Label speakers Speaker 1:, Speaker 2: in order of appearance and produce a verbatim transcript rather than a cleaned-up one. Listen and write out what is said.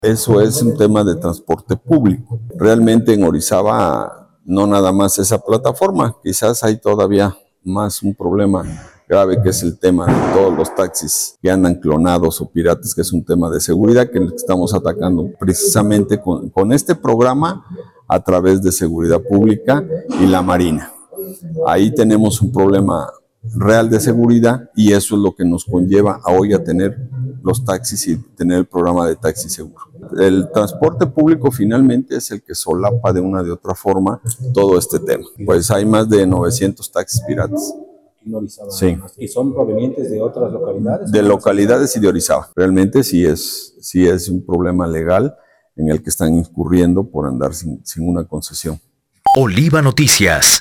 Speaker 1: Eso es un tema de transporte público. Realmente en Orizaba no nada más esa plataforma, quizás hay todavía más un problema grave que es el tema de todos los taxis que andan clonados o piratas, que es un tema de seguridad que estamos atacando precisamente con, con este programa a través de seguridad pública y la Marina. Ahí tenemos un problema real de seguridad y eso es lo que nos conlleva a hoy a tener los taxis y tener el programa de taxi seguro. El transporte público finalmente es el que solapa de una de otra forma todo este tema. Pues hay más de novecientos taxis piratas. Sí.
Speaker 2: ¿Y son provenientes de otras localidades?
Speaker 1: De localidades y de Orizaba. Realmente sí es, sí es un problema legal en el que están incurriendo por andar sin, sin una concesión.
Speaker 3: Oliva Noticias.